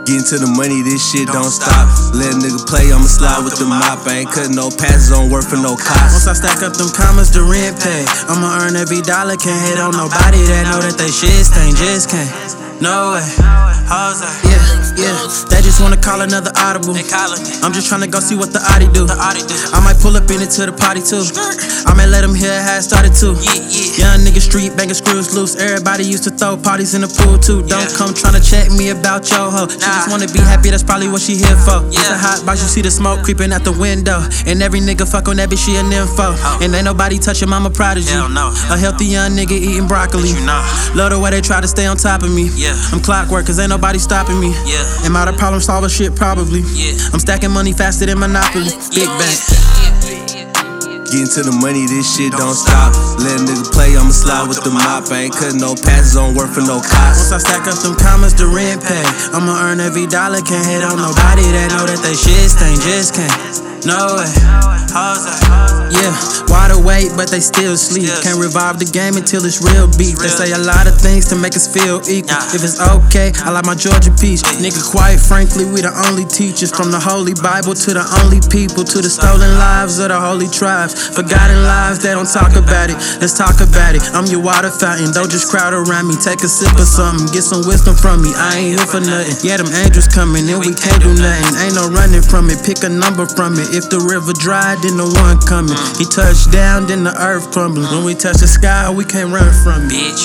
Getting to the money, this shit don't stop. Let a nigga play, I'ma slide with the mop. I ain't cutting no passes, on work for no cops. Once I stack up them commas, the rent pay. I'ma earn every dollar, can't hate on nobody that know that they shit stain, just can't. No way. Yeah, they just wanna call another audible. I'm just tryna go see what the Audi do. I might pull up in it to the party too. I might let them hear how it started too. Young nigga street banging screws loose. Everybody used to throw parties in the pool too. Don't come tryna check me about your hoe. She just wanna be happy, that's probably what she here for. It's a hot box, you see the smoke creeping out the window. And every nigga fuck on that bitch, she a nympho. And ain't nobody touching mama prodigy. A healthy young nigga eating broccoli. Love the way they try to stay on top of me. I'm clockwork, cause ain't nobody stopping me. Am I the problem solver? Shit, probably. I'm stacking money faster than Monopoly. Big bang. Getting to the money, this shit don't stop. Let a nigga play, I'ma slide with the mop. I ain't cutting no passes, on work for no cops. Once I stack up them commas, the rent pay. I'ma earn every dollar, can't hate on nobody that know that they shit stain, just can't. No way. Yeah, wide awake, but they still sleep. Can't revive the game until it's real beef. They say a lot of things to make us feel equal. If it's okay, I like my Georgia peach. Nigga, quite frankly, we the only teachers. From the Holy Bible to the only people, to the stolen lives of the holy tribes. Forgotten lives, they don't talk about it. Let's talk about it. I'm your water fountain, don't just crowd around me. Take a sip of something, get some wisdom from me. I ain't here for nothing. Yeah, them angels coming and we can't do nothing. Ain't no running from it, pick a number from it. If the river dry, then the one coming. He touched down, then the earth crumbling. When we touch the sky, we can't run from it. Bitch.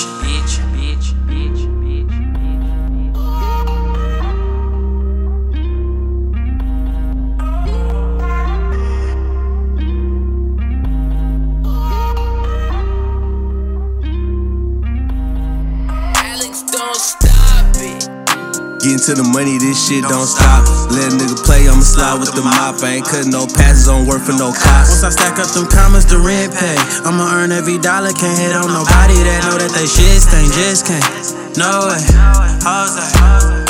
Alex, don't stop it. Getting to the money, this shit don't stop. Let a nigga play, I'ma slide with the mop. I ain't cutting no passes, on work for no cops. Once I stack up them commas, the rent pay. I'ma earn every dollar, can't hate on nobody that know that they shit stain, just can't. No way.